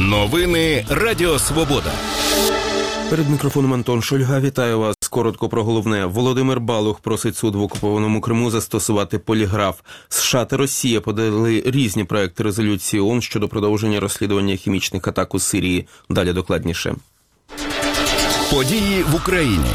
Новини Радіо Свобода. Перед мікрофоном Антон Шульга. Вітаю вас. Коротко про головне. Володимир Балух просить суд в окупованому Криму застосувати поліграф. США та Росія подали різні проекти резолюції ООН щодо продовження розслідування хімічних атак у Сирії. Далі докладніше. Події в Україні.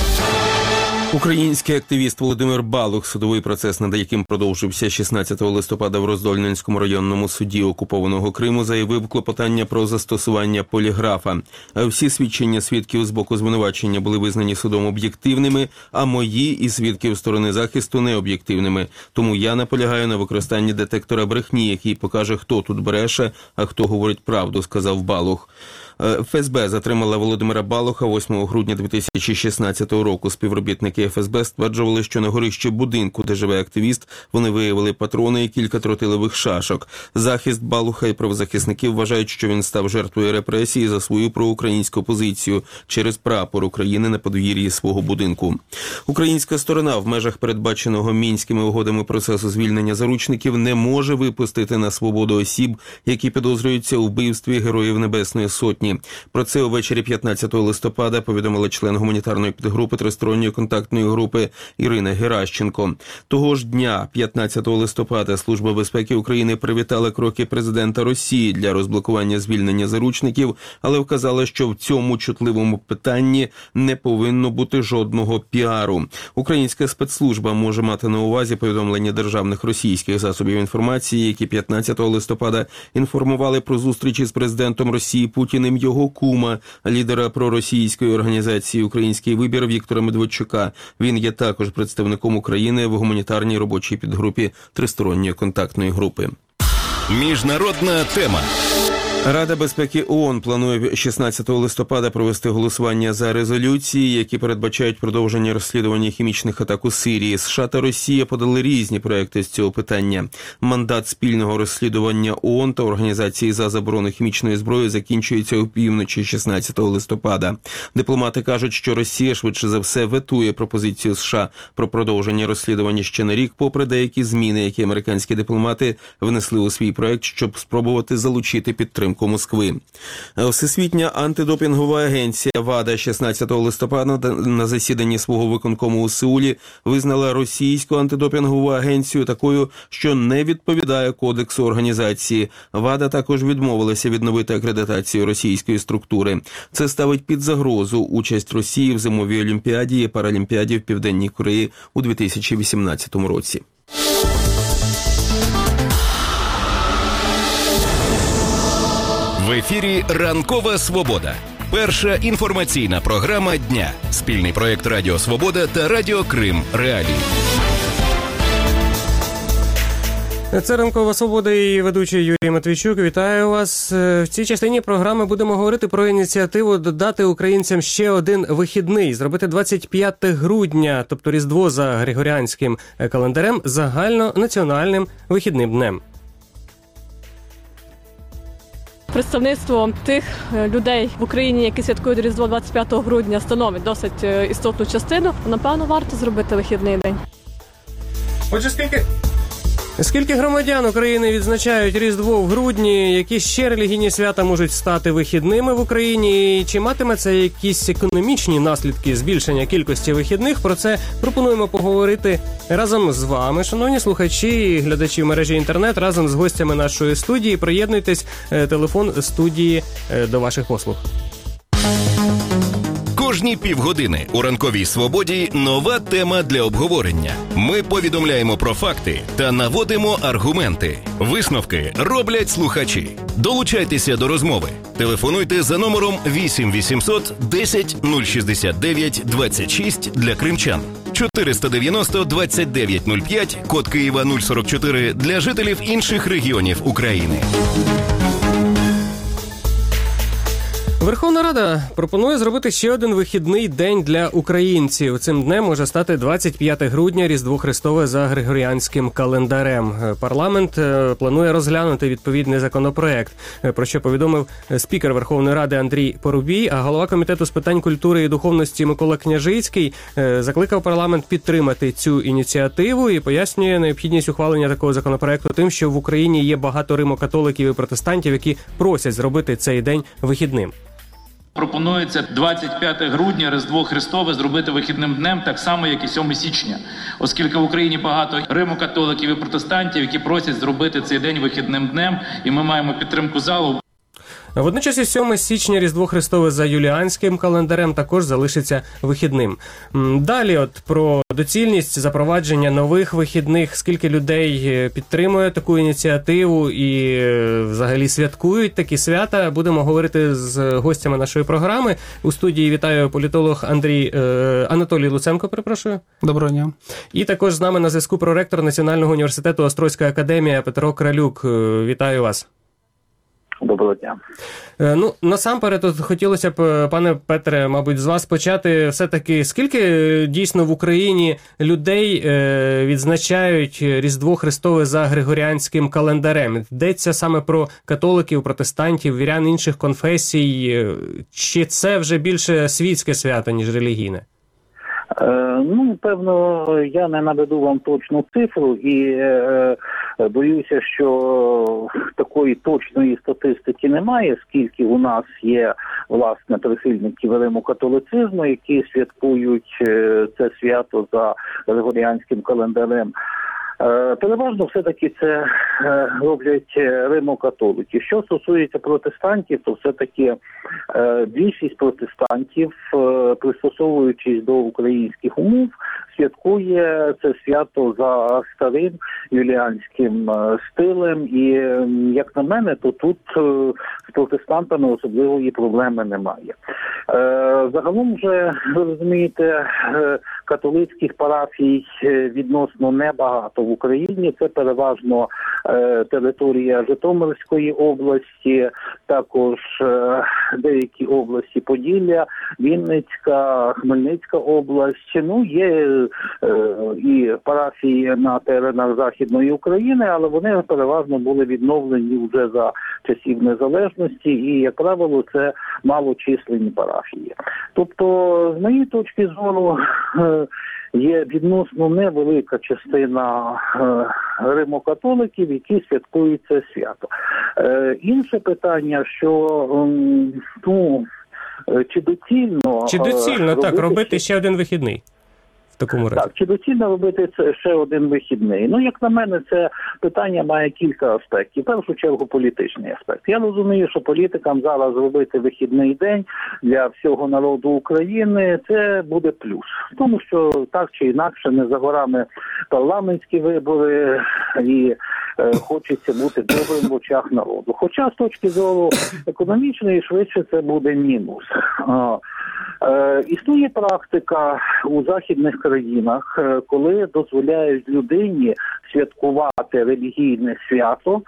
Український активіст Володимир Балух, судовий процес над яким продовжився 16 листопада в Роздольненському районному суді окупованого Криму, заявив клопотання про застосування поліграфа. Всі свідчення свідків з боку звинувачення були визнані судом об'єктивними, а мої і свідків сторони захисту необ'єктивними. Тому я наполягаю на використанні детектора брехні, який покаже, хто тут бреше, а хто говорить правду, сказав Балух. ФСБ затримала Володимира Балуха 8 грудня 2016 року. Співробітники ФСБ стверджували, що на горищі будинку, де живе активіст, вони виявили патрони і кілька тротилових шашок. Захист Балуха і правозахисники вважають, що він став жертвою репресії за свою проукраїнську позицію через прапор України на подвір'ї свого будинку. Українська сторона в межах передбаченого Мінськими угодами процесу звільнення заручників не може випустити на свободу осіб, які підозрюються у вбивстві Героїв Небесної Сотні. Про це увечері 15 листопада повідомила член гуманітарної підгрупи Тристоронньої контактної групи Ірина Геращенко. Того ж дня, 15 листопада, Служба безпеки України привітала кроки президента Росії для розблокування звільнення заручників, але вказала, що в цьому чутливому питанні не повинно бути жодного піару. Українська спецслужба може мати на увазі повідомлення державних російських засобів інформації, які 15 листопада інформували про зустрічі з президентом Росії Путіним його кума, лідера проросійської організації «Український вибір» Віктора Медведчука. Він є також представником України в гуманітарній робочій підгрупі Тристоронньої контактної групи. Міжнародна тема. Рада безпеки ООН планує 16 листопада провести голосування за резолюції, які передбачають продовження розслідування хімічних атак у Сирії. США та Росія подали різні проекти з цього питання. Мандат спільного розслідування ООН та Організації за заборону хімічної зброї закінчується опівночі 16 листопада. Дипломати кажуть, що Росія швидше за все ветує пропозицію США про продовження розслідування ще на рік, попри деякі зміни, які американські дипломати внесли у свій проект, щоб спробувати залучити підтримку Москви. Всесвітня антидопінгова агенція ВАДА 16 листопада на засіданні свого виконкому у Сеулі визнала російську антидопінгову агенцію такою, що не відповідає кодексу організації. ВАДА також відмовилася відновити акредитацію російської структури. Це ставить під загрозу участь Росії в зимовій олімпіаді і паралімпіаді в Південній Кореї у 2018 році. В ефірі «Ранкова Свобода». Перша інформаційна програма дня. Спільний проєкт Радіо Свобода та Радіо Крим Реалії. Це «Ранкова Свобода» і ведучий Юрій Матвійчук. Вітаю вас. В цій частині програми будемо говорити про ініціативу додати українцям ще один вихідний, зробити 25 грудня, тобто Різдво за григоріанським календарем, загальнонаціональним вихідним днем. Представництво тих людей в Україні, які святкують Різдво 25 грудня, становить досить істотну частину. Напевно, варто зробити вихідний день. Отже, Скільки громадян України відзначають Різдво в грудні? Які ще релігійні свята можуть стати вихідними в Україні? І чи матиме це якісь економічні наслідки збільшення кількості вихідних? Про це пропонуємо поговорити разом з вами, шановні слухачі і глядачі в мережі інтернет, разом з гостями нашої студії. Приєднуйтесь, телефон студії до ваших послуг. Кожні півгодини у «Ранковій Свободі» нова тема для обговорення. Ми повідомляємо про факти та наводимо аргументи. Висновки роблять слухачі. Долучайтеся до розмови. Телефонуйте за номером 8 800 10 069 26 для кримчан. 490 29 05, код Києва 044 для жителів інших регіонів України. Верховна Рада пропонує зробити ще один вихідний день для українців. Цим днем може стати 25 грудня, Різдво Христове за григоріанським календарем. Парламент планує розглянути відповідний законопроект, про що повідомив спікер Верховної Ради Андрій Парубій, а голова Комітету з питань культури і духовності Микола Княжицький закликав парламент підтримати цю ініціативу і пояснює необхідність ухвалення такого законопроекту тим, що в Україні є багато римокатоликів і протестантів, які просять зробити цей день вихідним. Пропонується 25 грудня, Різдво Христове, зробити вихідним днем, так само, як і 7 січня. Оскільки в Україні багато римокатоликів і протестантів, які просять зробити цей день вихідним днем, і ми маємо підтримку залу. Водночас і 7 січня Різдво Христове за юліанським календарем також залишиться вихідним. Далі про доцільність запровадження нових вихідних, скільки людей підтримує таку ініціативу і взагалі святкують такі свята, будемо говорити з гостями нашої програми. У студії вітаю політолог Анатолій Луценко, перепрошую. Доброго дня. І також з нами на зв'язку проректор Національного університету Острозька академія Петро Кралюк. Вітаю вас. Доброго дня. Насамперед, тут хотілося б, пане Петре, мабуть, з вас почати все-таки, скільки дійсно в Україні людей відзначають Різдво Христове за григоріанським календарем? Йдеться саме про католиків, протестантів, вірян інших конфесій, чи це вже більше світське свято, ніж релігійне? Певно, я не наведу вам точну цифру і боюся, що такої точної статистики немає, скільки у нас є, власне, прихильників римокатолицизму, які святкують це свято за григоріанським календарем. Переважно все-таки це роблять римокатолики. Що стосується протестантів, то все-таки більшість протестантів, пристосовуючись до українських умов, святкує це свято за старим юліанським стилем. І, як на мене, то тут з протестантами особливої проблеми немає. Загалом вже, ви розумієте, католицьких парафій відносно небагато в Україні. Це переважно територія Житомирської області, також деякі області Поділля, Вінницька, Хмельницька область. Є і парафії на теренах Західної України, але вони переважно були відновлені вже за часів незалежності і, як правило, це малочисленні парафії. Тобто, з моєї точки зору, є відносно невелика частина римокатоликів, які святкують це свято. Інше питання, що чи доцільно робити ще один вихідний? Так, чи доцільно робити це ще один вихідний? Як на мене, це питання має кілька аспектів. В першу чергу політичний аспект. Я розумію, що політикам зараз робити вихідний день для всього народу України – це буде плюс. Тому що так чи інакше не за горами парламентські вибори і хочеться бути добрим в очах народу. Хоча з точки зору економічної швидше це буде мінус. Існує практика у західних країнах, коли дозволяють людині святкувати релігійне свято,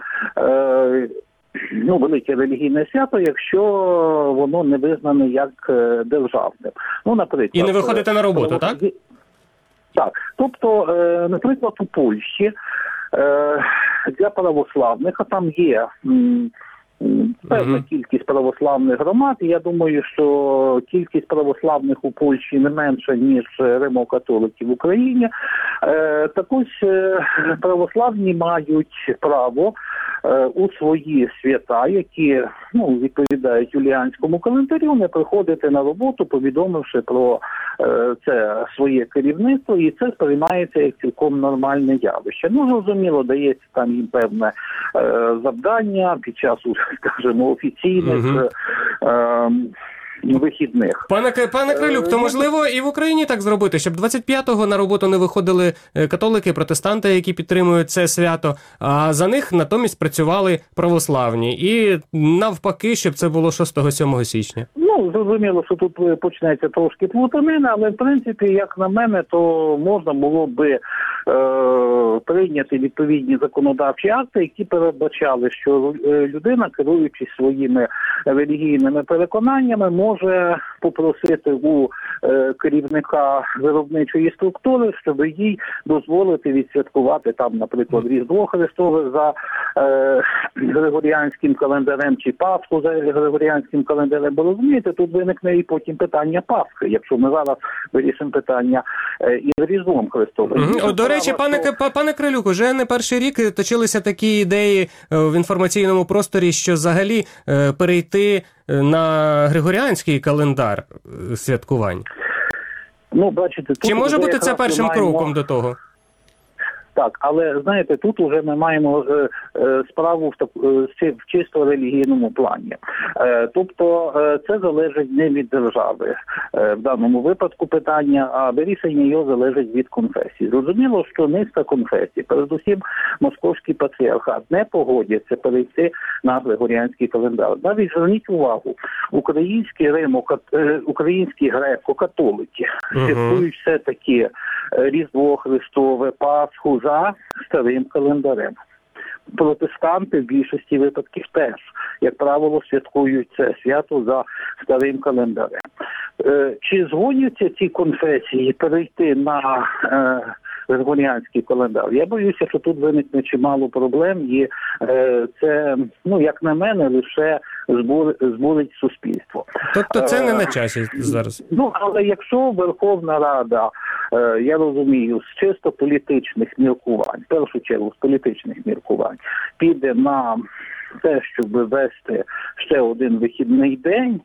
велике релігійне свято, якщо воно не визнане як державним. Наприклад, і не виходити на роботу, так? Так. Тобто, наприклад, у Польщі для православних, а там є певна кількість православних громад, і я думаю, що кількість православних у Польщі не менша, ніж римокатоликів в Україні. Так ось православні мають право у свої свята, які відповідають юліанському календарю, не приходити на роботу, повідомивши про це своє керівництво, і це сприймається як цілком нормальне явище. Зрозуміло, дається там їм певне завдання під час, скажімо, офіційних вихідних. Пане Крилюк, то можливо і в Україні так зробити, щоб 25-го на роботу не виходили католики, протестанти, які підтримують це свято, а за них натомість працювали православні. І навпаки, щоб це було 6-7 січня. Ну, зрозуміло, що тут почнеться трошки плутанина, але в принципі, як на мене, то можна було би прийняти відповідні законодавчі акти, які передбачали, що людина, керуючись своїми релігійними переконаннями, може попросити у керівника виробничої структури, щоб їй дозволити відсвяткувати там, наприклад, Різдво Христове за григоріанським календарем чи Пасху за григоріанським календарем. Бо розумієте, тут виникне і потім питання Пасхи, якщо ми зараз вирішимо питання із Різдвом Христовим. До речі, пане Крилюк, уже не перший рік точилися такі ідеї в інформаційному просторі, що взагалі перейти на григоріанський календар святкувань. Ну, бачите, тут чи може бути це першим кроком до того? Так, але, знаєте, тут уже ми маємо справу в чисто релігійному плані. Тобто це залежить не від держави в даному випадку питання, а вирішення його залежить від конфесії. Зрозуміло, що низка конфесій, передусім московський патріархат, не погодяться перейти на григоріанський календар. Навіть зверніть увагу, українські греко-католики святкують все-таки Різдво Христове, Пасху за старим календарем. Протестанти в більшості випадків теж, як правило, святкують це свято за старим календарем. Чи згодяться ці конфесії перейти на григоріанський календар? Я боюся, що тут виникне чимало проблем, і це, ну, як на мене, лише збурить суспільство. Тобто це не на часі зараз? Ну, але якщо Верховна Рада, я розумію, з чисто політичних міркувань, в першу чергу з політичних міркувань, піде на те, щоб ввести ще один вихідний день,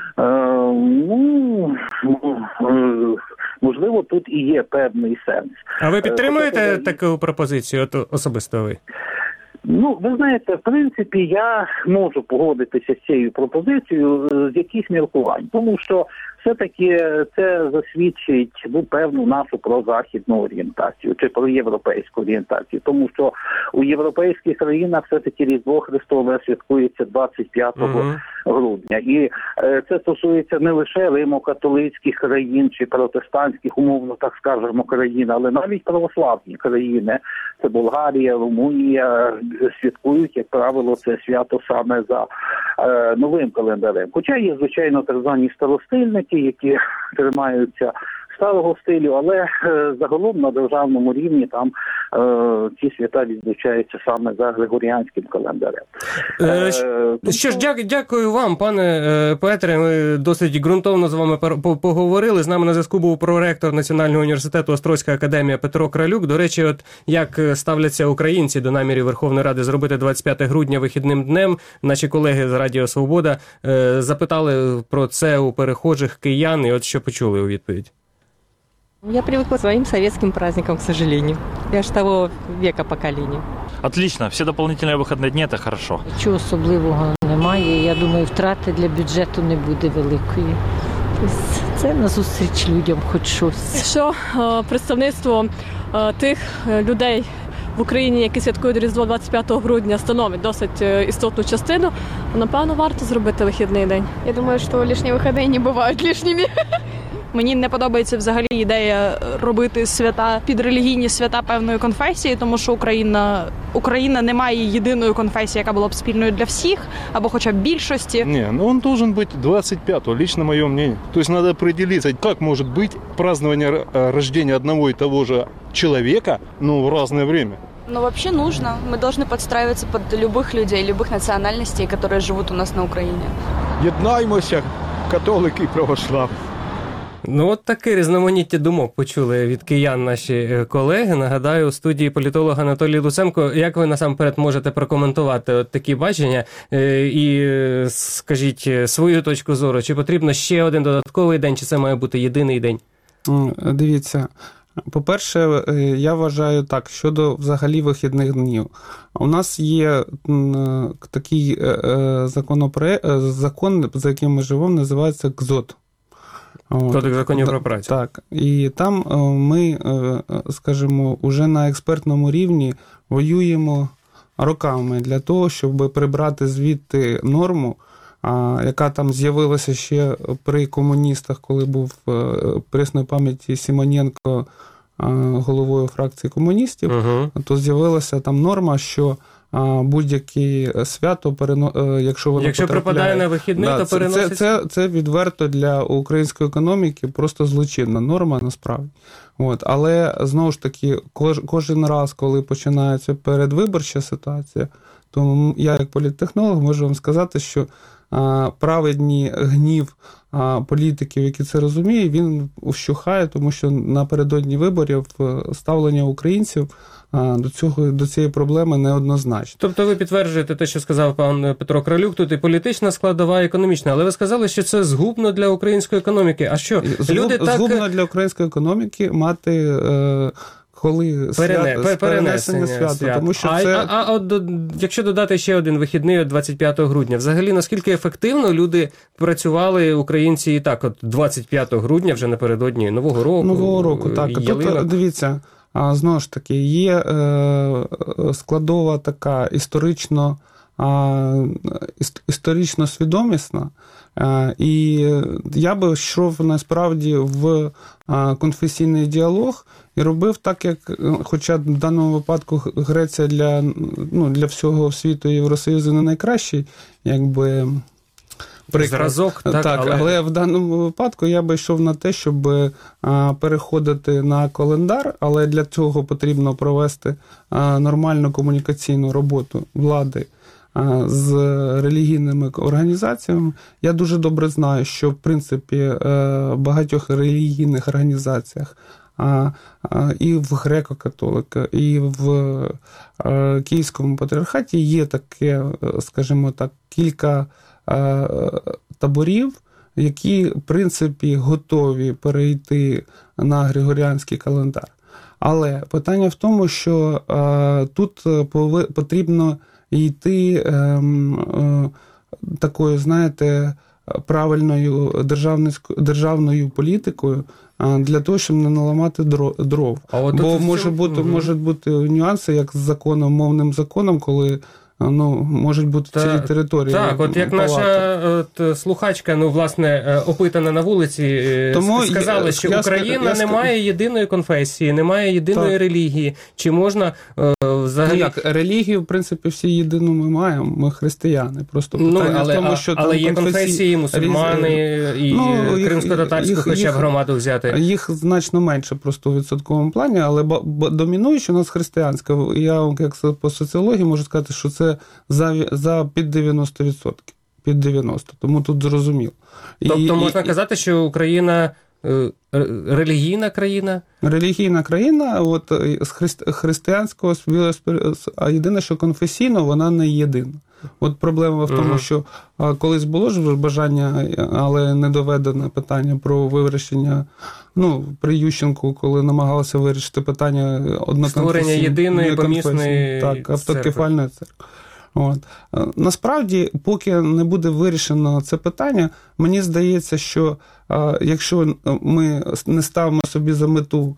можливо, тут і є певний сенс. А ви підтримуєте таку пропозицію, от особисто ви? Ну, ви знаєте, в принципі, я можу погодитися з цією пропозицією з якихось міркувань, тому що все-таки це засвідчить певну нашу прозахідну орієнтацію чи проєвропейську орієнтацію, тому що у європейських країнах все-таки Різдво Христове святкується 25 грудня. І це стосується не лише римо-католицьких країн чи протестантських, умовно так скажемо, країн, але навіть православні країни, це Болгарія, Румунія, святкують, як правило, це свято саме за новим календарем. Хоча є, звичайно, так звані старостильники, які тримаються старого стилю, але загалом на державному рівні там ці свята відзначаються саме за григоріанським календарем. Що ж, дякую вам, пане Петре. Ми досить ґрунтовно з вами поговорили. З нами на зв'язку був проректор Національного університету Острозька академія Петро Крилюк. До речі, от як ставляться українці до намірів Верховної Ради зробити 25 грудня вихідним днем, наші колеги з Радіо Свобода запитали про це у перехожих киян, і от що почули у відповідь. Я привыкла к своим советским праздникам, к сожалению. Я ж того века поколения. Отлично. Все дополнительные выходные дни – это хорошо. Нічого особливого немає. Я думаю, втрати для бюджету не буде великої. Тобто це назустріч людям хоч щось. Що представництво тих людей в Україні, які святкують Різдво 25 грудня, становить досить істотну частину, напевно, варто зробити вихідний день. Я думаю, що лишні вихідні не бувають лишніми. Мені не подобається взагалі ідея робити свята під релігійні свята певної конфесії, тому що Україна не має єдиної конфесії, яка була б спільною для всіх, або хоча б більшості. Не, ну он должен быть 25-го, лично мое мнение. То есть надо определиться, как может быть празднование рождения одного и того же человека, но в разное время. Ну, вообще нужно. Мы должны подстраиваться под любых людей, любых национальностей, которые живут у нас на Украине. Єднаймося, католики і православні. Ну, от таке різноманіття думок почули від киян наші колеги. Нагадаю, у студії політолог Анатолій Луценко. Як ви насамперед можете прокоментувати от такі бачення і скажіть свою точку зору? Чи потрібно ще один додатковий день, чи це має бути єдиний день? Дивіться, По-перше, я вважаю так, щодо взагалі вихідних днів. У нас є такий закон, за яким ми живемо, називається КЗОТ. Кодекс законів про працю. Так. І там ми, скажімо, уже на експертному рівні воюємо роками для того, щоб прибрати звідти норму, яка там з'явилася ще при комуністах, коли був пресної пам'яті Симоненко головою фракції комуністів, то з'явилася там норма, що будь-яке свято, якщо припадає на вихідний, то переноситься. Це відверто для української економіки просто злочинна норма насправді. Але, знову ж таки, кожен раз, коли починається передвиборча ситуація, то я, як політтехнолог, можу вам сказати, що праведний гнів політиків, які це розуміють, він вщухає, тому що напередодні виборів ставлення українців до цієї проблеми неоднозначно. Тобто ви підтверджуєте те, що сказав пан Петро Кралюк, тут і політична складова, і економічна, але ви сказали, що це згубно для української економіки. А що? Згубно для української економіки мати... коли перенесення свята. Тому що якщо додати ще один вихідний от 25 грудня, взагалі наскільки ефективно люди працювали, українці, і так, от 25 грудня, вже напередодні Нового року, так. Тут, дивіться, знову ж таки, є складова така історично свідомісна, і я би йшов насправді в конфесійний діалог і робив так, як, хоча в даному випадку Греція для всього світу і Євросоюзу не найкращий, якби зразок, але в даному випадку я би йшов на те, щоб переходити на календар, але для цього потрібно провести нормальну комунікаційну роботу влади з релігійними організаціями. Я дуже добре знаю, що, в принципі, в багатьох релігійних організаціях і в греко-католика, і в Київському патріархаті є таке, скажімо так, кілька таборів, які, в принципі, готові перейти на григоріанський календар. Але питання в тому, що тут потрібно йти такою, знаєте, правильною державною політикою для того, щоб не наламати дров. Бо можуть бути нюанси, як з законом, мовним законом, коли можуть бути цілі території. Так, от як наша слухачка, власне, опитана на вулиці, сказала, що Україна не має єдиної конфесії, не має єдиної релігії. Чи можна взагалі... Релігію, в принципі, всі єдину ми маємо, ми християни. Просто питання в тому, що але є конфесії, мусульмани і кримсько-татарську хоча б громаду взяти. Їх значно менше просто у відсотковому плані, але домінуюча у нас християнська. Я вам, як по соціології, можу сказати, що це за під 90%. Під 90%. Тому тут зрозуміло. Тобто можна казати, що Україна релігійна країна? Релігійна країна, от з християнського, а єдине, що конфесійно, вона не єдина. От проблема в тому, що колись було ж бажання, але не доведене питання про вирішення, при Ющенку, коли намагалися вирішити питання одноконфесійної створення єдиної помісної автокефальної церкви. Насправді, поки не буде вирішено це питання, мені здається, що якщо ми не ставимо собі за мету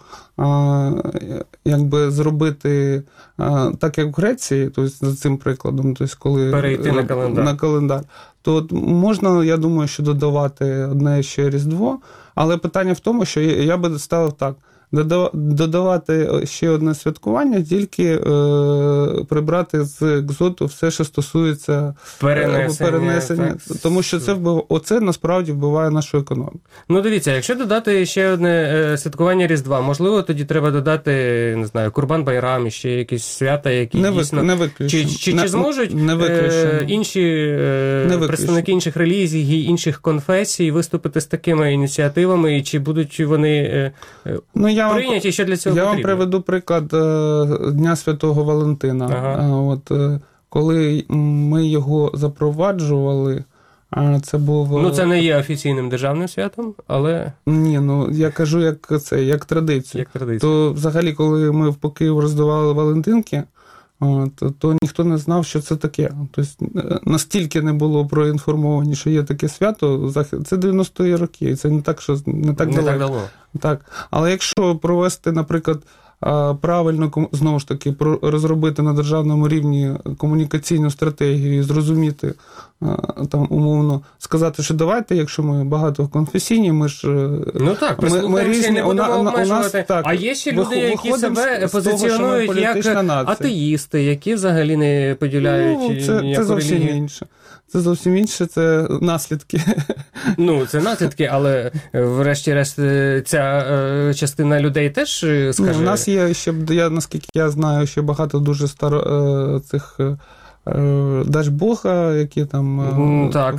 зробити так, як в Греції, тобто за цим прикладом, тобто коли перейти на календар, то можна, я думаю, що додавати одне ще Різдво, але питання в тому, що я би ставив так: додавати ще одне святкування, тільки прибрати з екзоту все, що стосується перенесення. Тому що це насправді вбиває нашу економіку. Дивіться, якщо додати ще одне святкування Різдва, можливо, тоді треба додати, не знаю, Курбан-Байрам, ще якісь свята, які дійсно... Не виключено. Чи зможуть інші представники інших релігій, інших конфесій виступити з такими ініціативами, і чи будуть вони... прийняті, що для цього я потрібно? вам приведу приклад Дня Святого Валентина. Коли ми його запроваджували, Це був... Ну, це не є офіційним державним святом, але... Ні, ну, я кажу, як традицію. То взагалі, коли ми по Києву роздавали Валентинки, то ніхто не знав, що це таке. Тобто, настільки не було проінформовані, що є таке свято, це 90-ті роки, і це не так, що не так давно. Так. Але якщо провести, наприклад, правильно, знову ж таки, розробити на державному рівні комунікаційну стратегію і зрозуміти, там, умовно, сказати, що давайте, якщо ми багатоконфесійні, ми ж... Ну так, ми різні, не будемо обмежувати. А є ще люди, які себе позиціонують як атеїсти, які взагалі не поділяють це зовсім інше. Це зовсім інше, це наслідки. Ну, це наслідки, але врешті-решт ця частина людей теж скаже... У нас є ще, наскільки я знаю, ще багато дуже цих Дажбога, які там... Так,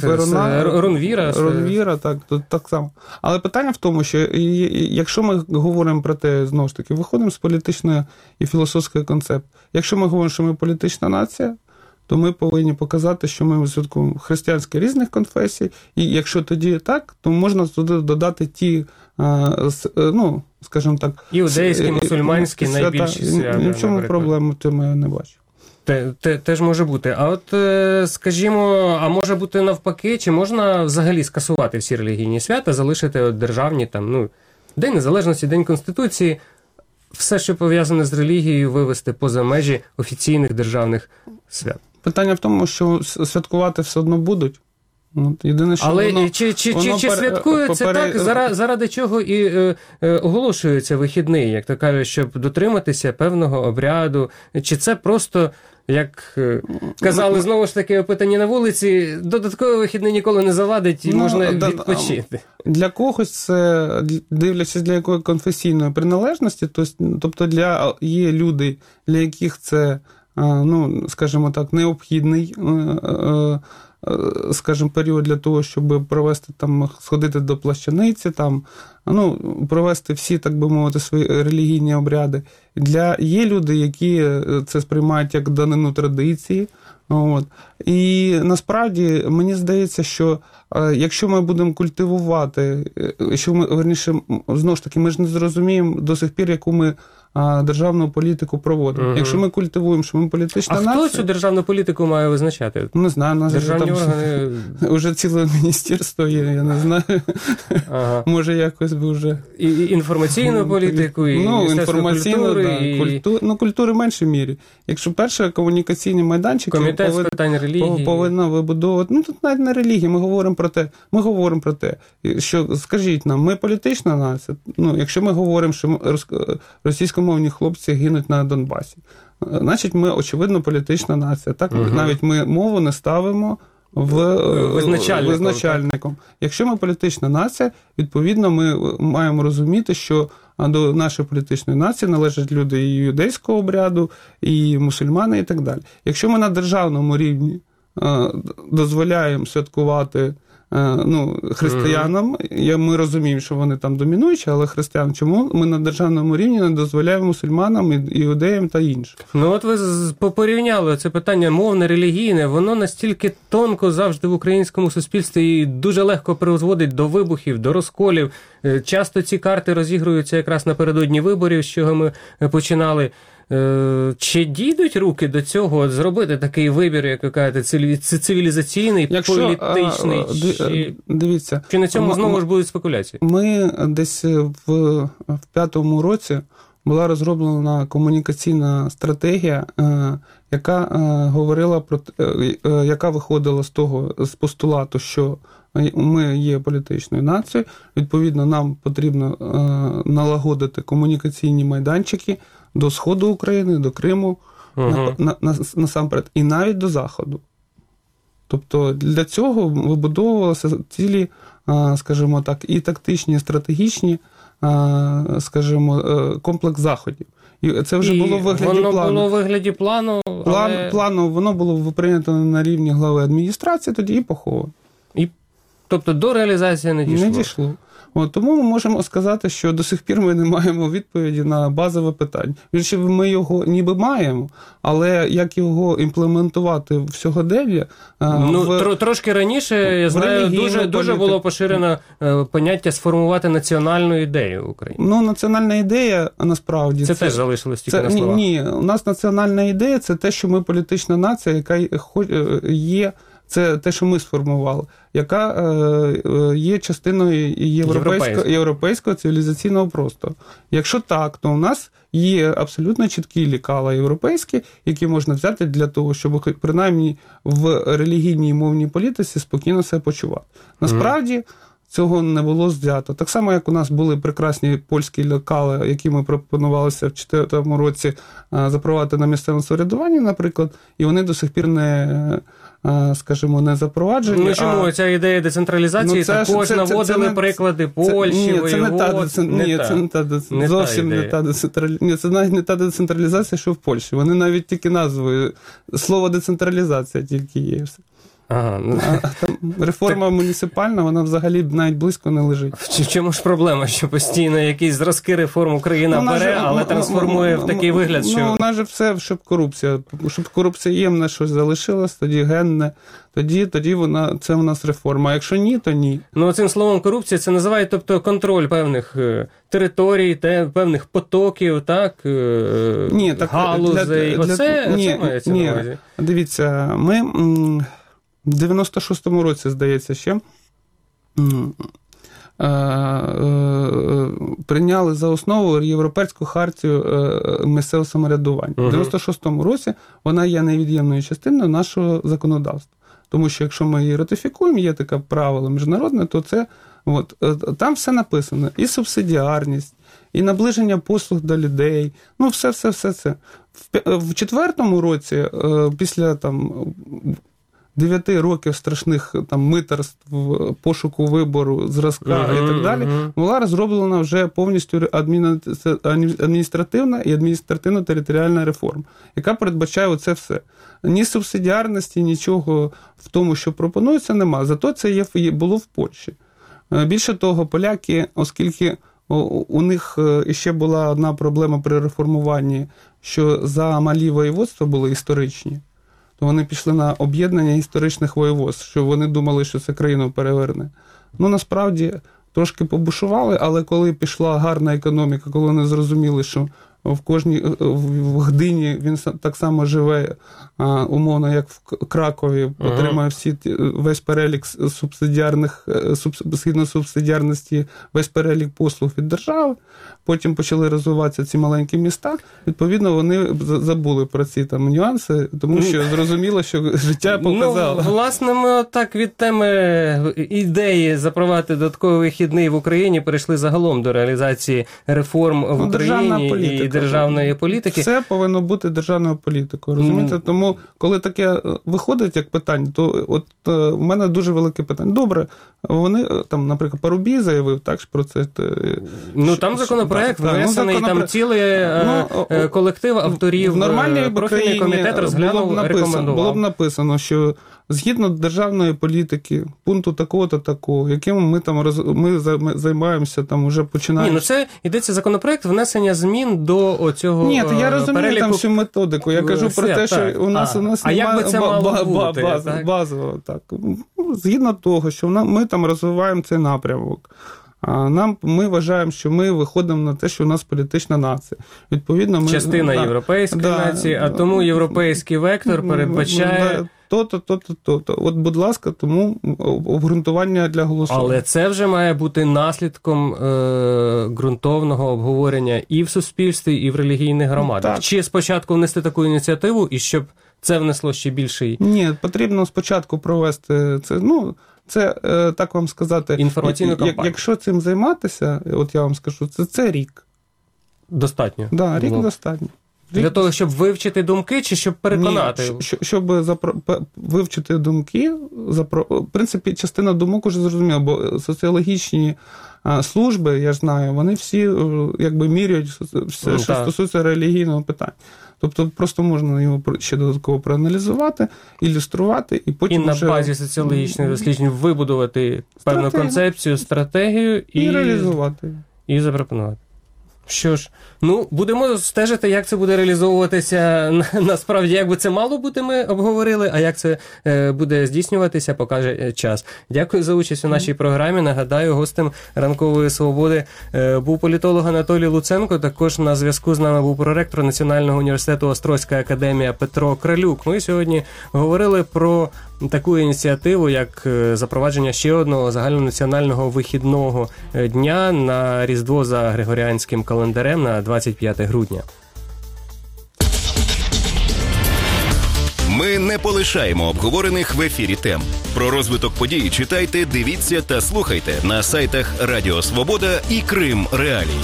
Рунвіра. Так само. Але питання в тому, що якщо ми говоримо про те, знову ж таки, виходимо з політичної і філософської концепції. Якщо ми говоримо, що ми політична нація, то ми повинні показати, що ми святкуємо християнські різних конфесій, і якщо тоді так, то можна туди додати ті, ну, скажімо так... Іудейські, мусульманські, найбільші свята. Ні в чому проблеми в цьому я не бачу. Теж може бути. А от, скажімо, а може бути навпаки, чи можна взагалі скасувати всі релігійні свята, залишити державні, там, ну, День Незалежності, День Конституції, все, що пов'язане з релігією, вивести поза межі офіційних державних свят? Питання в тому, що святкувати все одно будуть. Єдине, що але воно, чи святкується так, заради чого і оголошується вихідний, як то кажуть, щоб дотриматися певного обряду? Чи це просто, як казали знову ж таки опитані на вулиці, додатковий вихідний ніколи не завадить і можна відпочити? Для когось це, дивлячись для якої конфесійної приналежності, тобто є люди, для яких це, ну, скажімо так, необхідний, скажімо, період для того, щоб провести там, сходити до плащаниці, там, ну, провести всі, так би мовити, свої релігійні обряди. Є люди, які це сприймають як данину традиції. От. І насправді мені здається, що якщо ми будемо культивувати, знову ж таки, ми ж не зрозуміємо до сих пір, яку ми державну політику проводимо. Якщо ми культивуємо, що ми політична нація... А хто цю державну політику має визначати? Не знаю, у нас державні органи... Вже ціле міністерство є, я не знаю. Ага. Може, якось би вже... І інформаційну політику, і інформаційну, культури. Ну, культури в меншій мірі. Якщо перше комунікаційні майданчики... Комітет з питань релігії. Повинна вибудовувати... Ну, тут навіть не релігія, ми говоримо про те, що, скажіть нам, ми політична нація? Ну, якщо ми говоримо, що російськомовні хлопці гинуть на Донбасі, значить, ми, очевидно, політична нація. Так, навіть ми мову не ставимо визначальником. Якщо ми політична нація, відповідно, ми маємо розуміти, що до нашої політичної нації належать люди і юдейського обряду, і мусульмани, і так далі. Якщо ми на державному рівні дозволяємо святкувати християнам, ми розуміємо, що вони там домінуючі, але християн, чому ми на державному рівні не дозволяємо мусульманам, іудеям та іншим? Ну от ви порівняли це питання мовне, релігійне, воно настільки тонко завжди в українському суспільстві і дуже легко призводить до вибухів, до розколів. Часто ці карти розігруються якраз напередодні виборів, з чого ми починали. Чи дійдуть руки до цього зробити такий вибір, як ви кажете, цивілізаційний, політичний? Дивіться. Чи на цьому знову ж будуть спекуляції? Ми десь в 5-му році була розроблена комунікаційна стратегія, яка говорила про яка виходила з постулату, що ми є політичною нацією, відповідно, нам потрібно налагодити комунікаційні майданчики до Сходу України, до Криму, насамперед, і навіть до Заходу. Тобто для цього вибудовувалися цілі, скажімо так, і тактичні, і стратегічні, скажімо, комплекс заходів. І це вже було в вигляді плану. Воно було в вигляді плану, Плану, воно було прийнято на рівні глави адміністрації, тоді і поховано. Тобто до реалізації не дійшло? Не дійшло. Тому ми можемо сказати, що до сих пір ми не маємо відповіді на базове питання. Більше ми його ніби маємо, але як його імплементувати в сьогодення? Трошки раніше, я знаю, дуже було поширено поняття сформувати національну ідею в Україні. Національна ідея, насправді... Це теж залишилось тільки на словах. Ні, у нас національна ідея – це те, що ми політична нація, яка є... Це те, що ми сформували, яка є частиною європейського цивілізаційного простору. Якщо так, то у нас є абсолютно чіткі лекала європейські, які можна взяти для того, щоб принаймні в релігійній і мовній політиці спокійно себе почувати. Насправді, цього не було взято. Так само, як у нас були прекрасні польські лекали, які ми пропонувалися в 2004 році запровадити на місцевому самоврядуванні, наприклад, і вони до сих пір не запроваджені. Чому ця ідея децентралізації? Також наводили приклади Польщі, воєвод. Зовсім не та децентралізація. Це навіть не та децентралізація, що в Польщі. Вони навіть тільки назвою. Слово децентралізація тільки є. Там реформа муніципальна, вона взагалі навіть близько не лежить. В чому ж проблема, що постійно якісь зразки реформ Україна бере, але трансформує в такий вигляд, що... Вона ж все, щоб корупціємне щось залишилось, тоді генне, тоді це у нас реформа. А якщо ні, то ні. Цим словом корупція це називають, тобто, контроль певних територій, певних потоків, галузей. Оце мається на увазі? Дивіться, ми... В 96-му році, здається, ще прийняли за основу Європейську хартію місцевого самоврядування. В 96-му році вона є невід'ємною частиною нашого законодавства. Тому що якщо ми її ратифікуємо, є таке правило міжнародне, то це там все написано. І субсидіарність, і наближення послуг до людей. Все це. В 4-му році, після 9 років страшних митерств, пошуку вибору, зразка і так далі, була розроблена вже повністю адміністративна і адміністративно-територіальна реформа, яка передбачає оце все. Ні субсидіарності, нічого в тому, що пропонується, нема. Зато це було в Польщі. Більше того, поляки, оскільки у них ще була одна проблема при реформуванні, що замалі воєводства були історичні, то вони пішли на об'єднання історичних воєводств, що вони думали, що це країну переверне. Насправді, трошки побушували, але коли пішла гарна економіка, коли вони зрозуміли, що в Гдині він так само живе, умовно, як в Кракові, отримує весь перелік згідно субсидіарності, весь перелік послуг від держави. Потім почали розвиватися ці маленькі міста. Відповідно, вони забули про ці нюанси, тому що зрозуміло, що життя показало. Власне, ми так від теми ідеї запровадити додатковий вихідний в Україні перейшли загалом до реалізації реформ в Україні і державної політики. Все повинно бути державною політикою, розумієте? Тому, коли таке виходить як питання, то в мене дуже велике питання. Добре, вони, наприклад, Парубій заявив про це. Там законопроект внесений, там цілий колектив авторів, профільний комітет розглянув, рекомендував. Було б написано, що згідно державної політики, пункту такого-то такого, яким ми займаємося, уже починаємо. Це йдеться законопроект внесення змін до цього переліку. Ні, я розумію всю методику. Я кажу про те, що у нас немає базового. Згідно того, що ми розвиваємо цей напрямок. Ми вважаємо, що ми виходимо на те, що у нас політична нація. Відповідно, частина європейської нації, а тому європейський вектор передбачає... От, будь ласка, тому обґрунтування для голосування. Але це вже має бути наслідком ґрунтовного обговорення і в суспільстві, і в релігійних громадах. Так. Чи спочатку внести таку ініціативу, і щоб це внесло ще більший... Ні, потрібно спочатку провести це, це, так вам сказати, інформаційну кампанію. Якщо цим займатися, от я вам скажу, це рік. Достатньо? Так, рік достатньо. Для того, щоб вивчити думки, чи щоб переконати? Ні, щоб вивчити думки, в принципі, частина думок уже зрозуміла, бо соціологічні служби, я ж знаю, вони всі міряють все, що стосується релігійного питання. Тобто просто можна його ще додатково проаналізувати, ілюструвати і потім і на базі соціологічних досліджень вибудувати певну концепцію, стратегію і реалізувати. І запропонувати. Що ж, будемо стежити, як це буде реалізовуватися насправді, як би це мало бути, ми обговорили, а як це буде здійснюватися, покаже час. Дякую за участь у нашій програмі. Нагадаю, гостем «Ранкової свободи» був політолог Анатолій Луценко, також на зв'язку з нами був проректор Національного університету Острозька академія Петро Кралюк. Ми сьогодні говорили про таку ініціативу, як запровадження ще одного загальнонаціонального вихідного дня на Різдво за Григоріанським календарем на 25 грудня. Ми не полишаємо обговорених в ефірі тем. Про розвиток подій читайте, дивіться та слухайте на сайтах Радіо Свобода і Крим Реалії.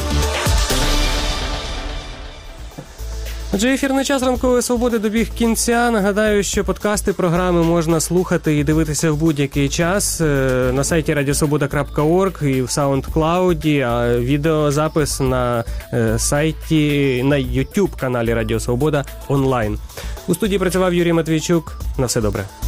Отже, ефірний час «Ранкової свободи» добіг кінця. Нагадаю, що подкасти програми можна слухати і дивитися в будь-який час на сайті radiosvoboda.org і в SoundCloud, а відеозапис на сайті, на YouTube-каналі Радіо Свобода онлайн. У студії працював Юрій Матвійчук. На все добре.